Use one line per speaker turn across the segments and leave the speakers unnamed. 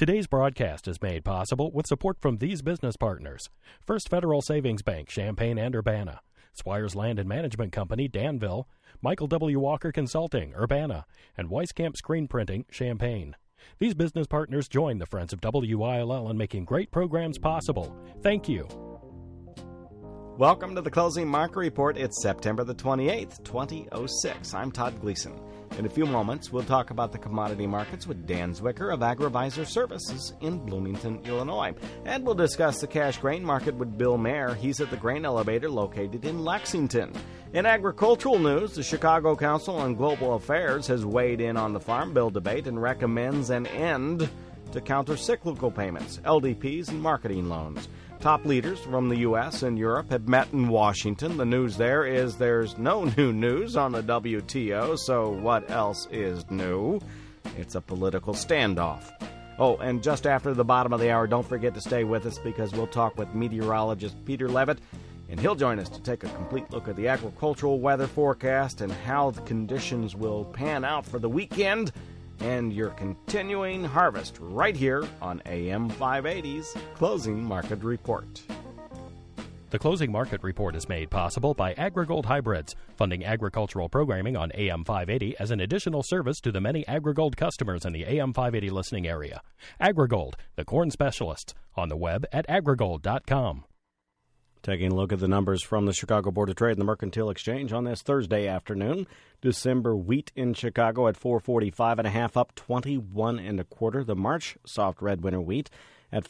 Today's broadcast is made possible with support from these business partners: First Federal Savings Bank, Champaign and Urbana; Squires Land and Management Company, Danville; Michael W. Walker Consulting, Urbana; and Weiskamp Screen Printing, Champaign. These business partners join the Friends of WILL in making great programs possible. Thank you.
Welcome to the Closing Market Report. It's September the 28th, 2006. I'm Todd Gleason. In a few moments, we'll talk about the commodity markets with Dan Zwicker of AgriVisor Services in Bloomington, Illinois. And we'll discuss the cash grain market with Bill Mayer. He's at the grain elevator located in Lexington. In agricultural news, the Chicago Council on Global Affairs has weighed in on the Farm Bill debate and recommends an end to counter-cyclical payments, LDPs, and marketing loans. Top leaders from the U.S. and Europe have met in Washington. The news there is there's no new news on the WTO, so what else is new? It's a political standoff. Oh, and just after the bottom of the hour, don't forget to stay with us because we'll talk with meteorologist Peter Levitt, and he'll join us to take a complete look at the agricultural weather forecast and how the conditions will pan out for the weekend and your continuing harvest right here on AM 580's Closing Market Report.
The Closing Market Report is made possible by AgriGold Hybrids, funding agricultural programming on AM 580 as an additional service to the many AgriGold customers in the AM 580 listening area. AgriGold, the corn specialists, on the web at agrigold.com.
Taking a look at the numbers from the Chicago Board of Trade and the Mercantile Exchange on this Thursday afternoon. December wheat in Chicago at $4.45.5, up 21 1/4. The March soft red winter wheat at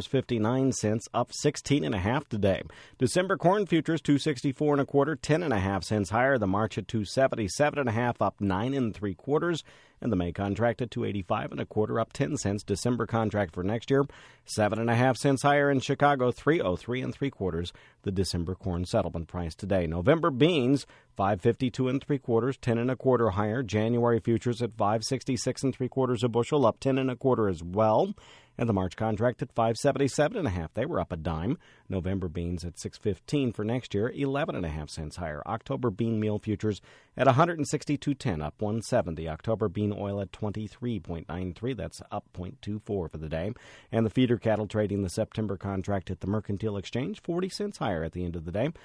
$4.59, up 16.5 today. December corn futures $2.64 1/4, 10.5 cents higher. The March at $2.77.5, up 9 3/4. And the May contract at $2.85 1/4, up 10 cents. December contract for next year, 7.5 cents higher in Chicago, $3.03 3/4. The December corn settlement price today. November beans, $5.52 3/4, 10 1/4 higher. January futures at $5.66 3/4 a bushel, up 10 1/4 as well. And the March contract at $5.77.5. They were up a dime. November beans at $6.15 for next year, 11.5 cents higher. October bean meal futures at $162.10, up 1.70. October bean oil at $23.93. That's up 0.24 for the day. And the feeder cattle trading the September contract at the Mercantile Exchange, 40 cents higher at the end of the day,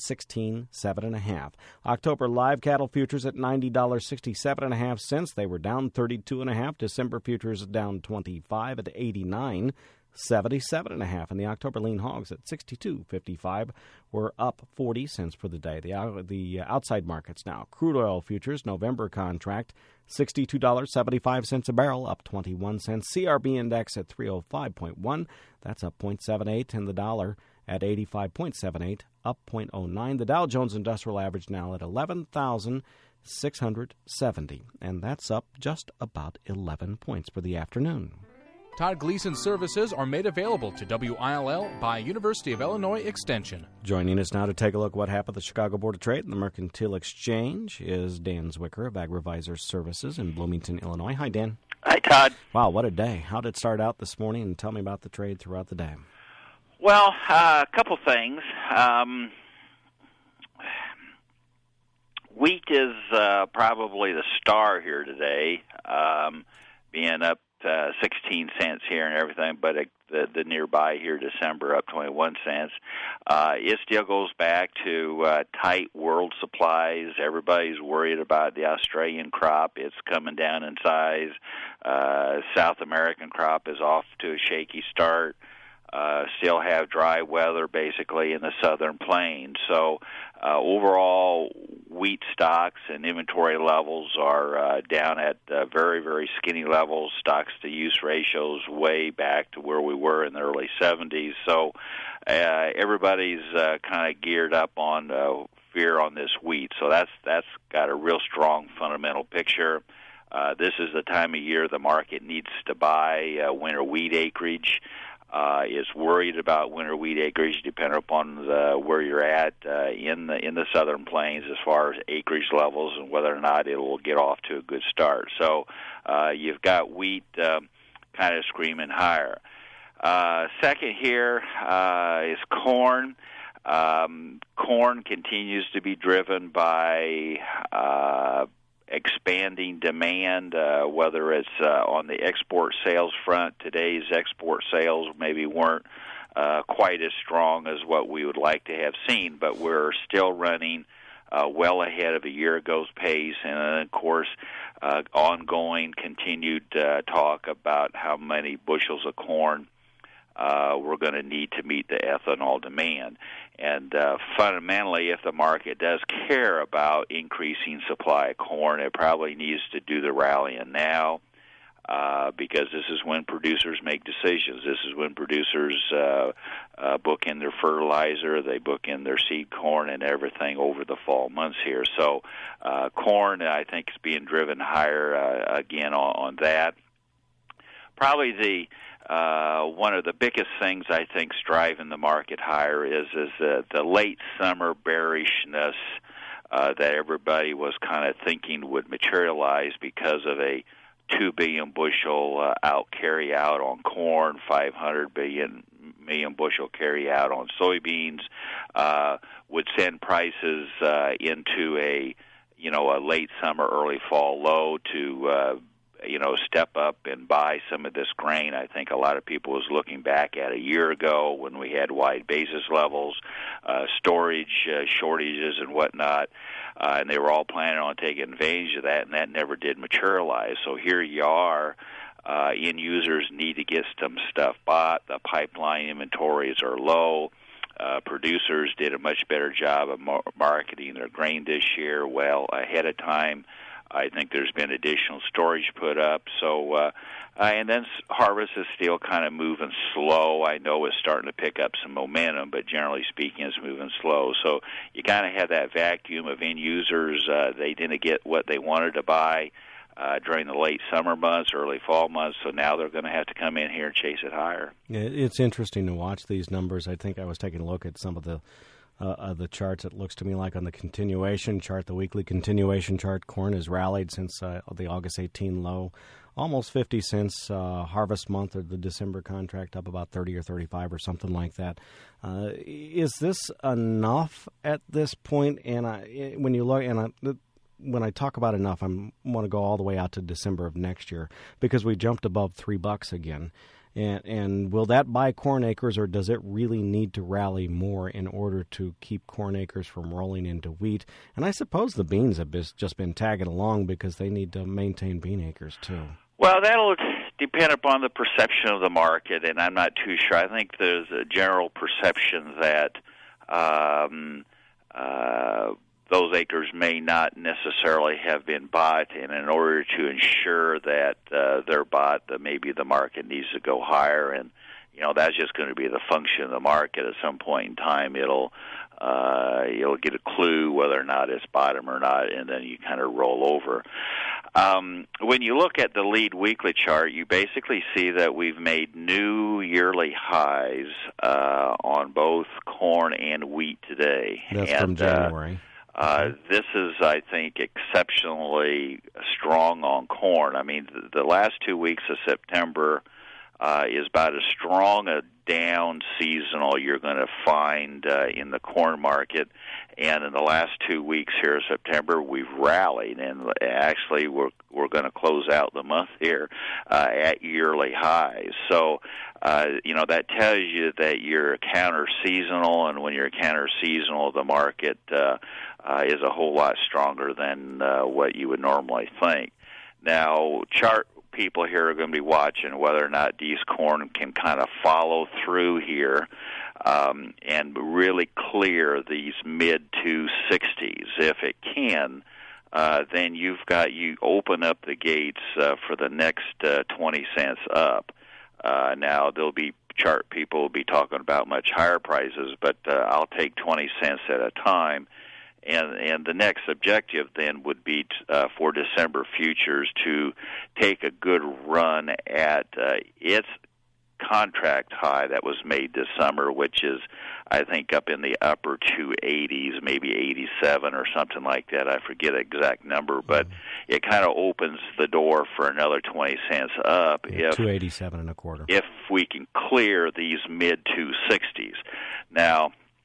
116.7.5. October live cattle futures at $90.67.5. They were down 32.5. December futures down 25 at 89.77.5, and the October lean hogs at 62.55 were up 40 cents for the day. The outside markets now. Crude oil futures, November contract, $62.75 a barrel, up 21 cents. CRB index at 305.1, that's up 0.78, and the dollar at 85.78, up 0.09. The Dow Jones Industrial Average now at 11,670, and that's up just about 11 points for the afternoon.
Todd Gleason services are made available to WILL by University of Illinois Extension.
Joining us now to take a look at what happened at the Chicago Board of Trade and the Mercantile Exchange is Dan Zwicker of AgriVisor Services in Bloomington, Illinois. Hi, Dan.
Hi, Todd.
Wow, what a day. How did it start out this morning? And tell me about the trade throughout the day.
Well, a couple things. Wheat is probably the star here today, being up 16 cents here and everything, but the nearby here, December, up 21 cents. It still goes back to tight world supplies. Everybody's worried about the Australian crop. It's coming down in size. South American crop is off to a shaky start. Still have dry weather basically in the southern plains. So overall, wheat stocks and inventory levels are down at very, very skinny levels. Stocks-to-use ratios way back to where we were in the early 70s. So everybody's kind of geared up on fear on this wheat. So that's got a real strong fundamental picture. This is the time of year the market needs to buy winter wheat acreage. Is worried about winter wheat acreage, depending upon where you're at in the southern plains as far as acreage levels and whether or not it will get off to a good start. So you've got wheat kind of screaming higher. Second here is corn. Corn continues to be driven by expanding demand, whether it's on the export sales front. Today's export sales maybe weren't quite as strong as what we would like to have seen, but we're still running well ahead of a year ago's pace, and then, of course, ongoing continued talk about how many bushels of corn we're going to need to meet the ethanol demand. And fundamentally, if the market does care about increasing supply of corn, it probably needs to do the rallying now, because this is when producers make decisions. This is when producers book in their fertilizer, they book in their seed corn and everything over the fall months here. So corn, I think, is being driven higher again on that. Probably the one of the biggest things I think is driving the market higher is the late summer bearishness that everybody was kind of thinking would materialize because of a 2 billion bushel out carry out on corn, 500 million bushel carry out on soybeans, would send prices into a late summer, early fall low to step up and buy some of this grain. I think a lot of people was looking back at a year ago when we had wide basis levels, storage shortages and whatnot, and they were all planning on taking advantage of that, and that never did materialize. So here you are. End users need to get some stuff bought. The pipeline inventories are low. Producers did a much better job of marketing their grain this year well ahead of time. I think there's been additional storage put up. So, and then harvest is still kind of moving slow. I know it's starting to pick up some momentum, but generally speaking, it's moving slow. So you kind of have that vacuum of end users. They didn't get what they wanted to buy during the late summer months, early fall months, so now they're going to have to come in here and chase it higher.
Yeah, it's interesting to watch these numbers. I think I was taking a look at some of the charts. It looks to me like on the continuation chart, the weekly continuation chart, corn has rallied since the August 18 low, almost 50 cents. Harvest month or the December contract up about 30 or 35 or something like that. Is this enough at this point? And when you look, and when I talk about enough, I want to go all the way out to December of next year because we jumped above $3 again. And will that buy corn acres, or does it really need to rally more in order to keep corn acres from rolling into wheat? And I suppose the beans have just been tagging along because they need to maintain bean acres too.
Well, that'll depend upon the perception of the market, and I'm not too sure. I think there's a general perception that those acres may not necessarily have been bought, and in order to ensure that they're bought, that maybe the market needs to go higher, and that's just going to be the function of the market. At some point in time, you'll get a clue whether or not it's bottom or not, and then you kind of roll over. When you look at the lead weekly chart, you basically see that we've made new yearly highs on both corn and wheat today.
That's from January.
This is, I think, exceptionally strong on corn. I mean, the last 2 weeks of September is about as strong a down seasonal you're going to find in the corn market. And in the last 2 weeks here of September, we've rallied, and actually we're going to close out the month here at yearly highs. So, that tells you that you're counter-seasonal, and when you're counter-seasonal, the market is a whole lot stronger than what you would normally think. Now, chart people here are going to be watching whether or not these corn can kind of follow through here and really clear these mid-260s. If it can, then you open up the gates for the next 20 cents up. Now, there'll be chart people will be talking about much higher prices, but I'll take 20 cents at a time. And the next objective then would be for December futures to take a good run at its contract high that was made this summer, which is, I think, up in the upper 280s, maybe 87 or something like that. I forget the exact number, but it kind of opens the door for another 20 cents up.
Yeah, 287 and a quarter.
If we can clear these mid-260s. Now,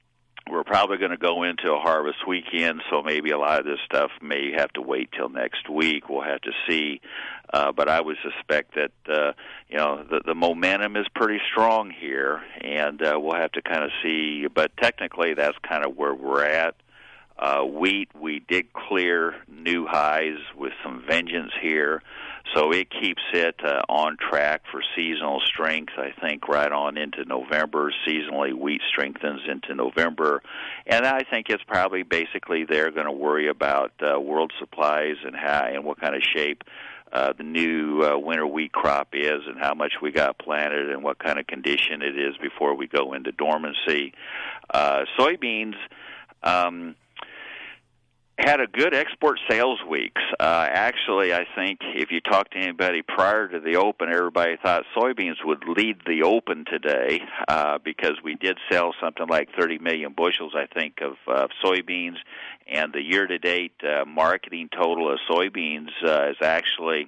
we're probably going to go into a harvest weekend, so maybe a lot of this stuff may have to wait till next week. We'll have to see. But I would suspect that, the momentum is pretty strong here, and we'll have to kind of see. But technically, that's kind of where we're at. Wheat, we did clear new highs with some vengeance here. So it keeps it on track for seasonal strength, I think, right on into November. Seasonally, wheat strengthens into November. And I think it's probably basically they're going to worry about world supplies and how and what kind of shape the new winter wheat crop is and how much we got planted and what kind of condition it is before we go into dormancy. Soybeans had a good export sales weeks. Actually, I think if you talk to anybody prior to the open, everybody thought soybeans would lead the open today because we did sell something like 30 million bushels, I think, of soybeans. And the year-to-date marketing total of soybeans is actually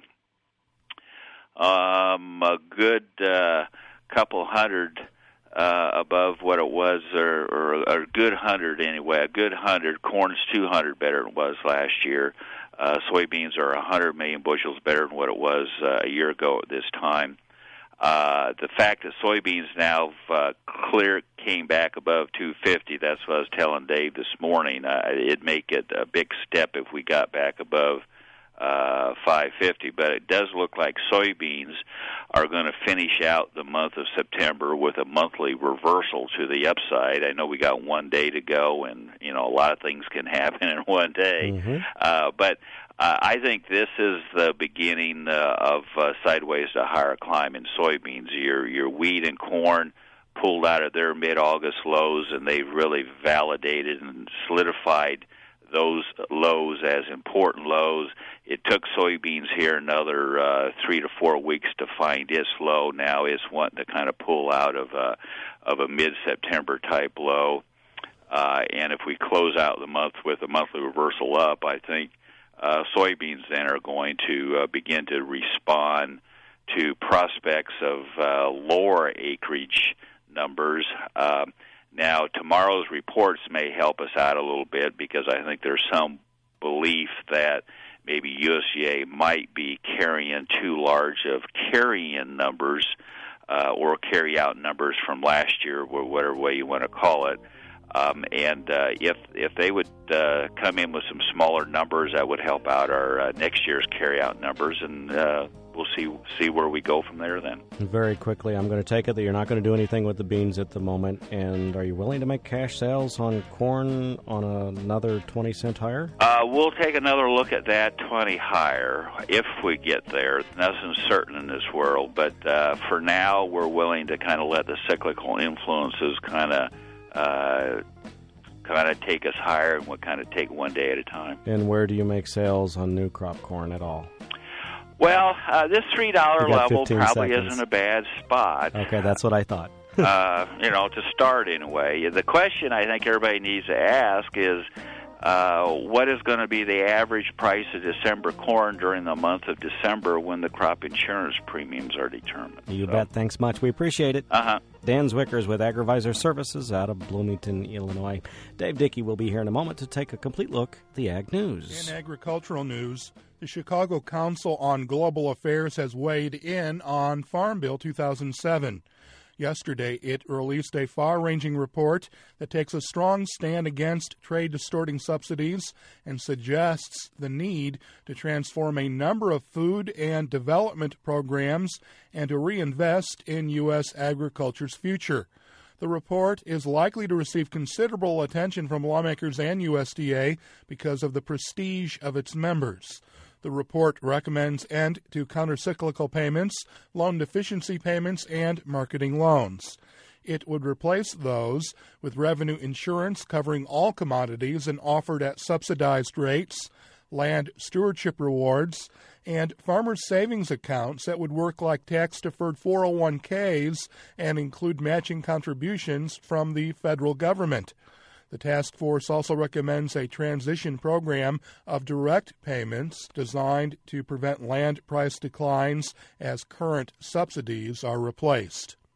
a good couple hundred above what it was, or a good 100 anyway. A good 100. Corn's 200 better than it was last year. Soybeans are 100 million bushels better than what it was a year ago at this time. The fact that soybeans now came back above 250, that's what I was telling Dave this morning. It'd make it a big step if we got back above 550, but it does look like soybeans are going to finish out the month of September with a monthly reversal to the upside. I know we got 1 day to go, and a lot of things can happen in 1 day. Mm-hmm. But I think this is the beginning of sideways to higher climb in soybeans. Your wheat and corn pulled out of their mid-August lows, and they've really validated and solidified those lows as important lows. It took soybeans here another 3 to 4 weeks to find its low. Now it's wanting to kind of pull out of a mid-September type low. And if we close out the month with a monthly reversal up, I think soybeans then are going to begin to respond to prospects of lower acreage numbers. Now, tomorrow's reports may help us out a little bit because I think there's some belief that maybe USDA might be carrying too large of carry-in numbers or carry-out numbers from last year, or whatever way you want to call it. And if they would come in with some smaller numbers, that would help out our next year's carry-out numbers, and we'll see where we go from there then.
Very quickly, I'm going to take it that you're not going to do anything with the beans at the moment, and are you willing to make cash sales on corn on another 20 cent higher?
We'll take another look at that 20 higher if we get there. Nothing's certain in this world, but for now, we're willing to kind of let the cyclical influences kind of take us higher, and we'll kind of take 1 day at a time.
And where do you make sales on new crop corn at all?
Well, this $3 level probably isn't a bad spot.
Okay, that's what I thought.
To start anyway. The question I think everybody needs to ask is, what is going to be the average price of December corn during the month of December when the crop insurance premiums are determined?
You bet. Thanks much. We appreciate it. Dan Zwickers with AgriVisor Services out of Bloomington, Illinois. Dave Dickey will be here in a moment to take a complete look at the Ag News.
In agricultural news, the Chicago Council on Global Affairs has weighed in on Farm Bill 2007. Yesterday, it released a far-ranging report that takes a strong stand against trade-distorting subsidies and suggests the need to transform a number of food and development programs and to reinvest in U.S. agriculture's future. The report is likely to receive considerable attention from lawmakers and USDA because of the prestige of its members. The report recommends end to countercyclical payments, loan deficiency payments, and marketing loans. It would replace those with revenue insurance covering all commodities and offered at subsidized rates, land stewardship rewards, and farmers' savings accounts that would work like tax-deferred 401ks and include matching contributions from the federal government. The task force also recommends a transition program of direct payments designed to prevent land price declines as current subsidies are replaced.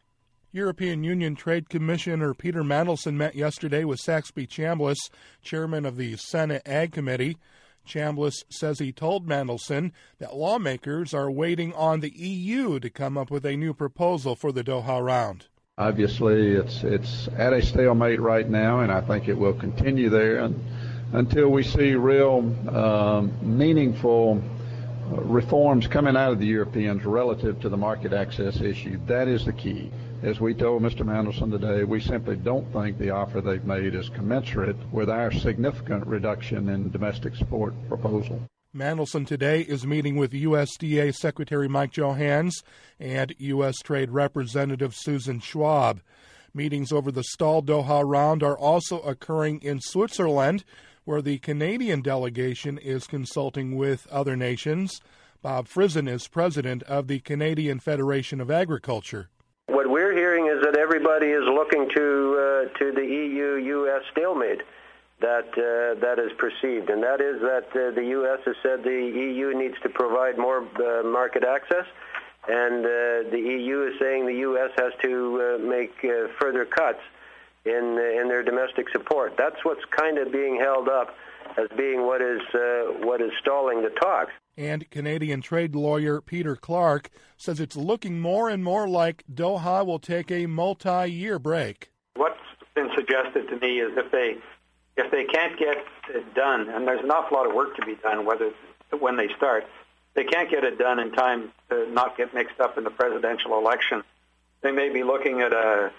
European Union Trade Commissioner Peter Mandelson met yesterday with Saxby Chambliss, chairman of the Senate Ag Committee. Chambliss says he told Mandelson that lawmakers are waiting on the EU to come up with a new proposal for the Doha round.
Obviously, it's at a stalemate right now, and I think it will continue there until we see real meaningful reforms coming out of the Europeans relative to the market access issue. That is the key. As we told Mr. Mandelson today, we simply don't think the offer they've made is commensurate with our significant reduction in domestic support proposal.
Mandelson today is meeting with USDA Secretary Mike Johanns and U.S. Trade Representative Susan Schwab. Meetings over the stalled Doha round are also occurring in Switzerland, where the Canadian delegation is consulting with other nations. Bob Frizen is president of the Canadian Federation of Agriculture.
What we're hearing is that everybody is looking to the EU-U.S. stalemate that is perceived, and that is that the U.S. has said the EU needs to provide more market access, and the EU is saying the U.S. has to make further cuts in their domestic support. That's what's kind of being held up as being what is stalling the talks.
And Canadian trade lawyer Peter Clark says it's looking more and more like Doha will take a multi-year break.
What's been suggested to me is if they can't get it done, and there's an awful lot of work to be done when they start, they can't get it done in time to not get mixed up in the presidential election. They may be looking at a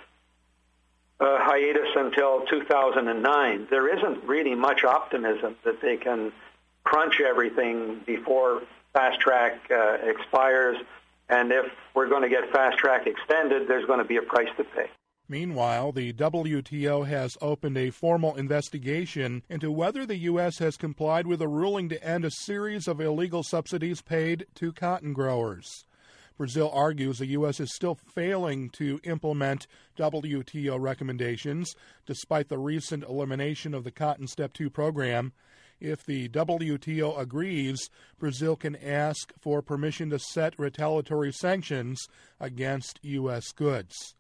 hiatus until 2009. There isn't really much optimism that they can crunch everything before fast track expires, and if we're going to get fast track extended, there's going to be a price to pay.
Meanwhile, the WTO has opened a formal investigation into whether the U.S. has complied with a ruling to end a series of illegal subsidies paid to cotton growers. Brazil argues the U.S. is still failing to implement WTO recommendations, despite the recent elimination of the Cotton Step 2 program. If the WTO agrees, Brazil can ask for permission to set retaliatory sanctions against U.S. goods.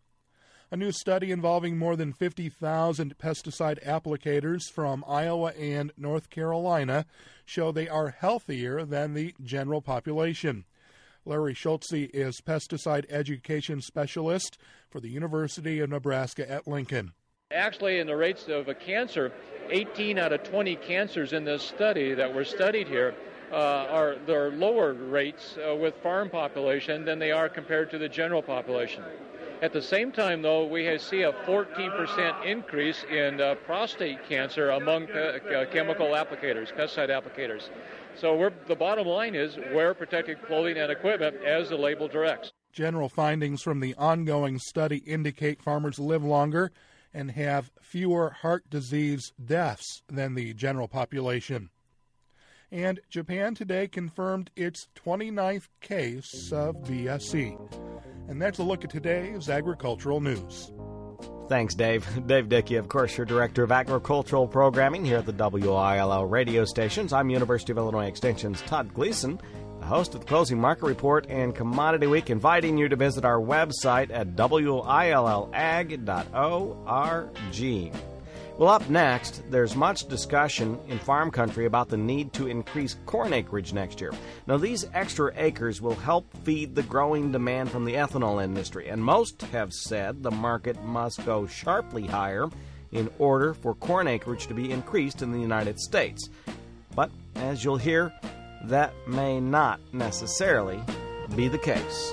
A new study involving more than 50,000 pesticide applicators from Iowa and North Carolina show they are healthier than the general population. Larry Schultze is pesticide education specialist for the University of Nebraska at Lincoln.
Actually, in the rates of cancer, 18 out of 20 cancers in this study that were studied here are lower rates with farm population than they are compared to the general population. At the same time, though, we see a 14% increase in prostate cancer among chemical applicators, pesticide applicators. So the bottom line is wear protective clothing and equipment as the label directs.
General findings from the ongoing study indicate farmers live longer and have fewer heart disease deaths than the general population. And Japan today confirmed its 29th case of BSE. And that's a look at today's agricultural news.
Thanks, Dave. Dave Dickey, of course, your Director of Agricultural Programming here at the WILL radio stations. I'm University of Illinois Extension's Todd Gleason, the host of the Closing Market Report and Commodity Week, inviting you to visit our website at willag.org. Well, up next, there's much discussion in farm country about the need to increase corn acreage next year. Now, these extra acres will help feed the growing demand from the ethanol industry, and most have said the market must go sharply higher in order for corn acreage to be increased in the United States. But, as you'll hear, that may not necessarily be the case.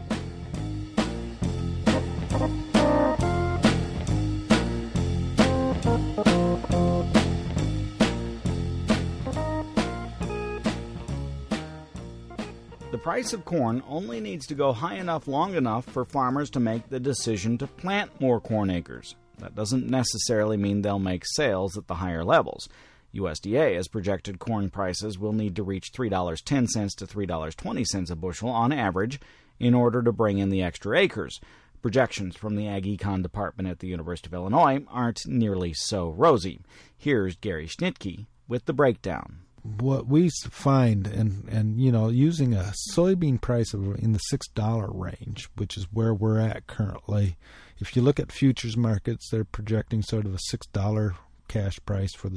The price of corn only needs to go high enough long enough for farmers to make the decision to plant more corn acres. That doesn't necessarily mean they'll make sales at the higher levels. USDA has projected corn prices will need to reach $3.10 to $3.20 a bushel on average in order to bring in the extra acres. Projections from the Ag Econ Department at the University of Illinois aren't nearly so rosy. Here's Gary Schnitke with the breakdown.
what we find, and using a soybean price in the $6 range, which is where we're at currently. If you look at futures markets, they're projecting sort of a $6 cash price for the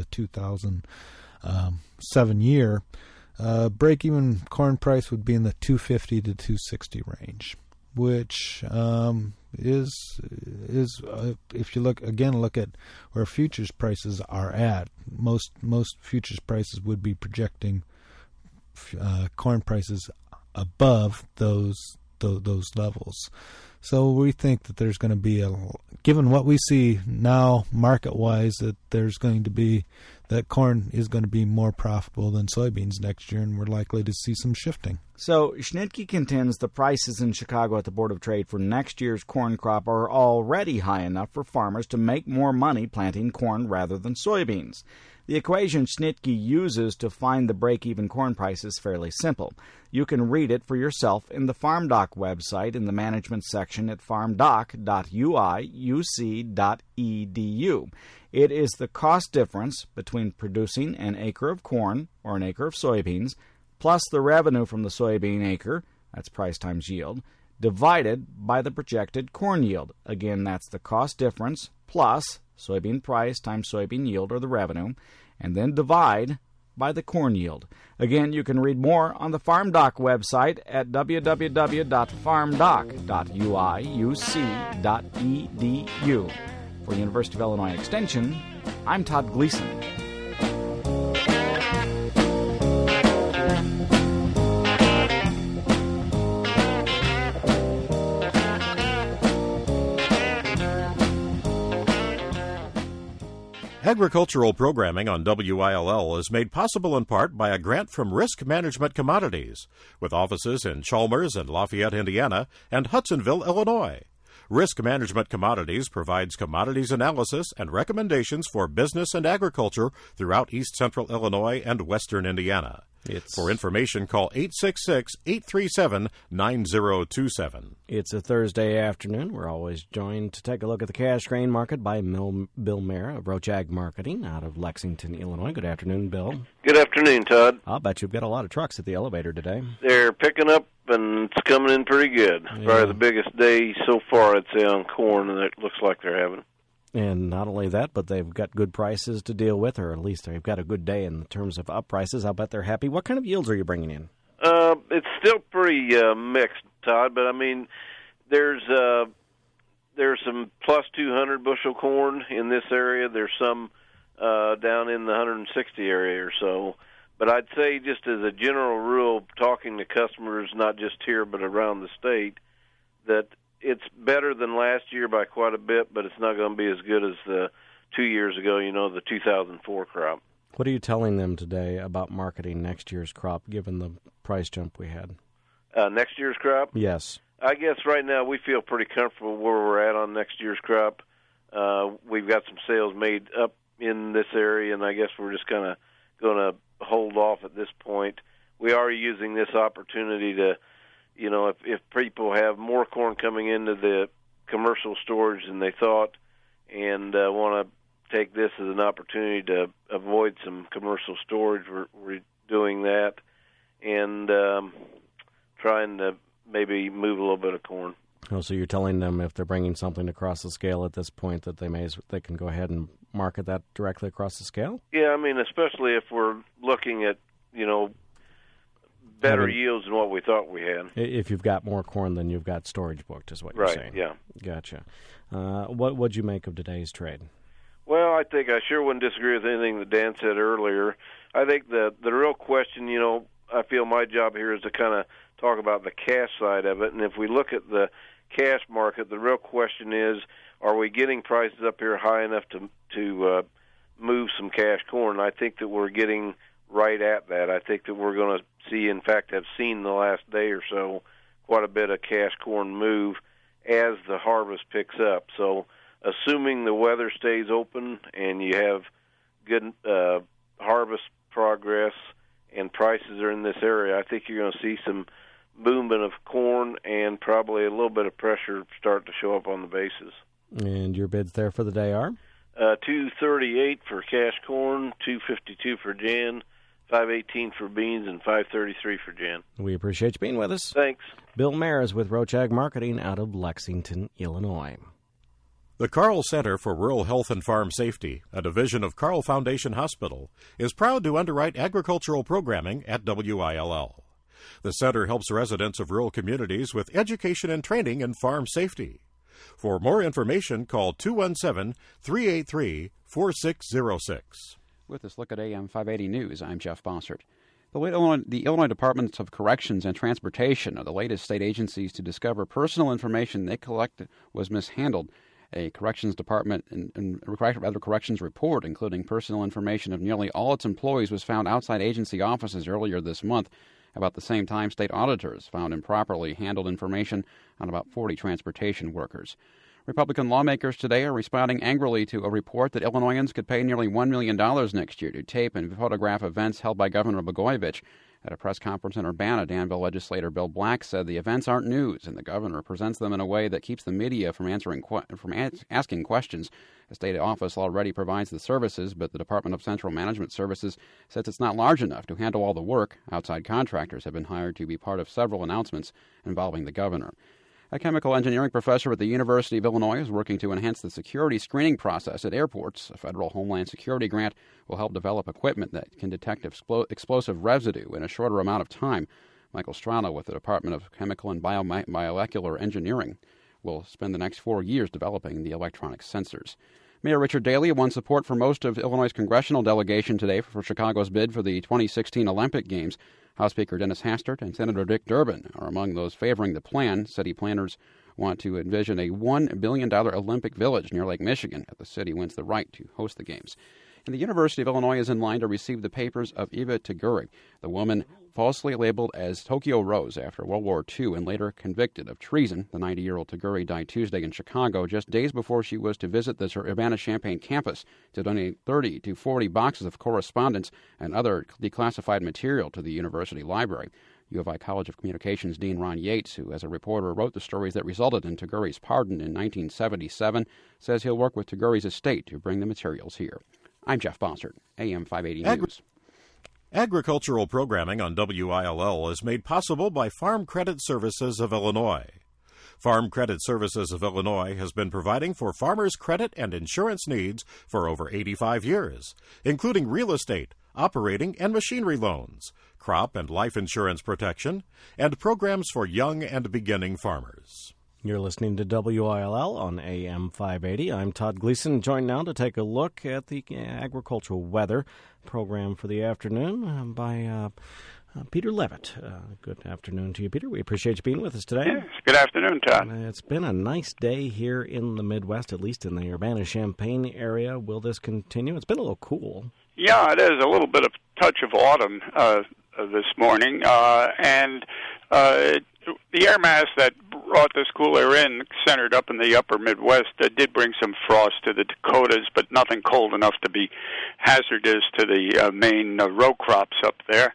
2007 year. Break-even corn price would be in the $250 to $260 range, which is if you look at where futures prices are at. Most futures prices would be projecting corn prices above those levels. So we think that there's going to be given what we see now market-wise, that corn is going to be more profitable than soybeans next year, and we're likely to see some shifting.
So Schnittke contends the prices in Chicago at the Board of Trade for next year's corn crop are already high enough for farmers to make more money planting corn rather than soybeans. The equation Schnittke uses to find the break-even corn price is fairly simple. You can read it for yourself in the FarmDoc website in the management section at farmdoc.uiuc.edu. It is the cost difference between producing an acre of corn or an acre of soybeans plus the revenue from the soybean acre, that's price times yield, divided by the projected corn yield. Again, that's the cost difference plus soybean price times soybean yield, or the revenue, and then divide by the corn yield. Again, you can read more on the FarmDoc website at www.farmdoc.uiuc.edu. For University of Illinois Extension, I'm Todd Gleason.
Agricultural programming on WILL is made possible in part by a grant from Risk Management Commodities, with offices in Chalmers and Lafayette, Indiana, and Hudsonville, Illinois. Risk Management Commodities provides commodities analysis and recommendations for business and agriculture throughout East Central Illinois and Western Indiana. For information, call 866-837-9027.
It's a Thursday afternoon. We're always joined to take a look at the cash grain market by Bill Mayer of Roach Ag Marketing out of Lexington, Illinois. Good afternoon, Bill.
Good afternoon, Todd.
I'll bet you've got a lot of trucks at the elevator today.
They're picking up, and it's coming in pretty good. Yeah. Probably the biggest day so far, I'd say, on corn that it looks like they're having.
And not only that, but they've got good prices to deal with, or at least they've got a good day in terms of up prices. I'll bet they're happy. What kind of yields are you bringing in?
It's still pretty mixed, Todd, but I mean, there's some plus 200 bushel corn in this area. There's some down in the 160 area or so. But I'd say just as a general rule, talking to customers, not just here but around the state, that it's better than last year by quite a bit, but it's not going to be as good as the 2 years ago, the 2004 crop.
What are you telling them today about marketing next year's crop, given the price jump we had?
Next year's crop?
Yes.
I guess right now we feel pretty comfortable where we're at on next year's crop. We've got some sales made up in this area, and I guess we're just kind of going to hold off at this point. We are using this opportunity to, if people have more corn coming into the commercial storage than they thought and want to take this as an opportunity to avoid some commercial storage, we're doing that and trying to maybe move a little bit of corn.
Oh, so you're telling them if they're bringing something across the scale at this point that they can go ahead and market that directly across the scale?
Yeah, I mean, especially if we're looking at, better yields than what we thought we had.
If you've got more corn than you've got storage booked is what you're saying.
Right, yeah.
Gotcha. What'd you make of today's trade?
Well, I think I sure wouldn't disagree with anything that Dan said earlier. I think the real question, I feel my job here is to kind of talk about the cash side of it. And if we look at the cash market, the real question is, are we getting prices up here high enough to move some cash corn? I think that we're getting right at that. I think that we're going to see, in fact, have seen the last day or so quite a bit of cash corn move as the harvest picks up. So assuming the weather stays open and you have good harvest progress and prices are in this area, I think you're going to see some movement of corn and probably a little bit of pressure start to show up on the bases.
And your bids there for the day are?
$238 for cash corn, $252 for Jan, $5.18 for beans, and $5.33 for Jan.
We appreciate you being with us.
Thanks.
Bill Mares with Roach Ag Marketing out of Lexington, Illinois.
The Carl Center for Rural Health and Farm Safety, a division of Carl Foundation Hospital, is proud to underwrite agricultural programming at WILL. The center helps residents of rural communities with education and training in farm safety. For more information, call 217-383-4606.
With this look at AM 580 News, I'm Jeff Bossert. The Illinois Departments of Corrections and Transportation are the latest state agencies to discover personal information they collected was mishandled. A corrections department and corrections report, including personal information of nearly all its employees, was found outside agency offices earlier this month. About the same time, state auditors found improperly handled information on about 40 transportation workers. Republican lawmakers today are responding angrily to a report that Illinoisans could pay nearly $1 million next year to tape and photograph events held by Governor Blagojevich. At a press conference in Urbana, Danville legislator Bill Black said the events aren't news, and the governor presents them in a way that keeps the media from asking questions. The state office already provides the services, but the Department of Central Management Services says it's not large enough to handle all the work. Outside contractors have been hired to be part of several announcements involving the governor. A chemical engineering professor at the University of Illinois is working to enhance the security screening process at airports. A federal Homeland Security grant will help develop equipment that can detect explosive residue in a shorter amount of time. Michael Strano with the Department of Chemical and Biomolecular Engineering will spend the next 4 years developing the electronic sensors. Mayor Richard Daley won support for most of Illinois' congressional delegation today for Chicago's bid for the 2016 Olympic Games. House Speaker Dennis Hastert and Senator Dick Durbin are among those favoring the plan. City planners want to envision a $1 billion Olympic village near Lake Michigan if the city wins the right to host the Games. And the University of Illinois is in line to receive the papers of Eva Taguri, the woman falsely labeled as Tokyo Rose after World War II and later convicted of treason. The 90-year-old Taguri died Tuesday in Chicago just days before she was to visit the Urbana-Champaign campus to donate 30 to 40 boxes of correspondence and other declassified material to the university library. U of I College of Communications Dean Ron Yates, who as a reporter wrote the stories that resulted in Taguri's pardon in 1977, says he'll work with Taguri's estate to bring the materials here. I'm Jeff Bossert, AM 580 News.
Agricultural programming on WILL is made possible by Farm Credit Services of Illinois. Farm Credit Services of Illinois has been providing for farmers' credit and insurance needs for over 85 years, including real estate, operating and machinery loans, crop and life insurance protection, and programs for young and beginning farmers.
You're listening to WILL on AM 580. I'm Todd Gleason, joined now to take a look at the agricultural weather program for the afternoon by Peter Levitt. Good afternoon to you, Peter. We appreciate you being with us today.
Yes, good afternoon, Todd.
It's been a nice day here in the Midwest, at least in the Urbana-Champaign area. Will this continue? It's been a little cool.
Yeah, it is a little bit of touch of autumn this morning, and the air mass that brought this cool air in, centered up in the upper Midwest, did bring some frost to the Dakotas, but nothing cold enough to be hazardous to the main row crops up there.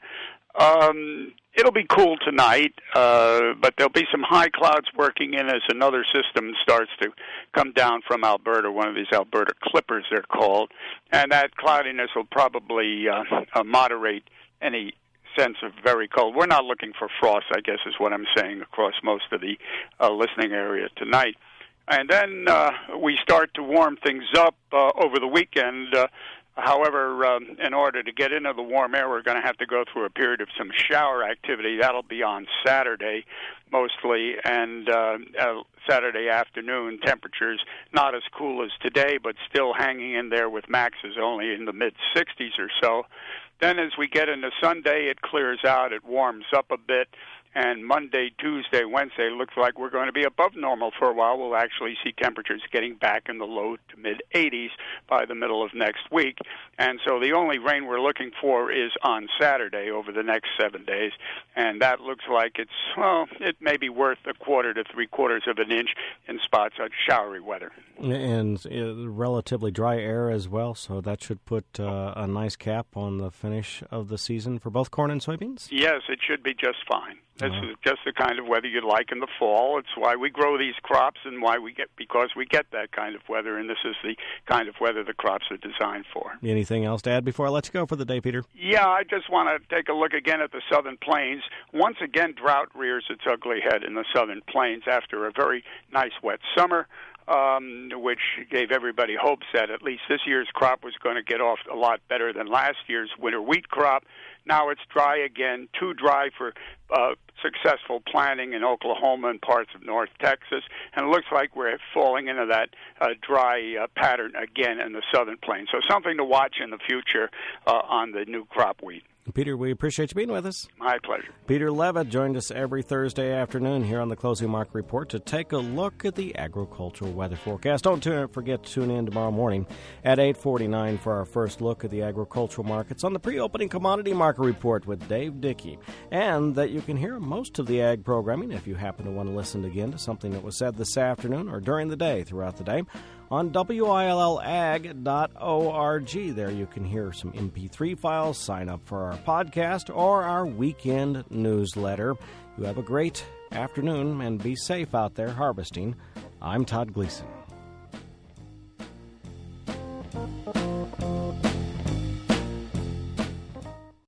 It'll be cool tonight, but there'll be some high clouds working in as another system starts to come down from Alberta, one of these Alberta clippers they're called, and that cloudiness will probably moderate any sense of very cold. We're not looking for frost, I guess is what I'm saying, across most of the listening area tonight. And then we start to warm things up over the weekend. However, in order to get into the warm air, we're going to have to go through a period of some shower activity. That'll be on Saturday mostly, and Saturday afternoon temperatures not as cool as today, but still hanging in there with maxes only in the mid-60s or so. Then as we get into Sunday, it clears out, it warms up a bit, and Monday, Tuesday, Wednesday looks like we're going to be above normal for a while. We'll actually see temperatures getting back in the low to mid-80s by the middle of next week. And so the only rain we're looking for is on Saturday over the next 7 days, and that looks like it may be worth a quarter to three-quarters of an inch in spots of showery weather.
And relatively dry air as well, so that should put a nice cap on the finish of the season for both corn and soybeans?
Yes, it should be just fine. This is just the kind of weather you'd like in the fall. It's why we grow these crops and because we get that kind of weather, and this is the kind of weather the crops are designed for.
Anything else to add before I let you go for the day, Peter?
Yeah, I just want to take a look again at the southern plains. Once again, drought rears its ugly head in the southern plains after a very nice wet summer, which gave everybody hopes that at least this year's crop was going to get off a lot better than last year's winter wheat crop. Now it's dry again, too dry for successful planting in Oklahoma and parts of North Texas, and it looks like we're falling into that dry pattern again in the southern plains. So something to watch in the future on the new crop wheat.
Peter, we appreciate you being with us.
My pleasure.
Peter Levitt joined us every Thursday afternoon here on the Closing Market Report to take a look at the agricultural weather forecast. Don't forget to tune in tomorrow morning at 8:49 for our first look at the agricultural markets on the pre-opening commodity market report with Dave Dickey. And that you can hear most of the ag programming if you happen to want to listen again to something that was said this afternoon or during the day, throughout the day, on WILLAG.org. There you can hear some MP3 files, sign up for our podcast or our weekend newsletter. You have a great afternoon and be safe out there harvesting. I'm Todd Gleason.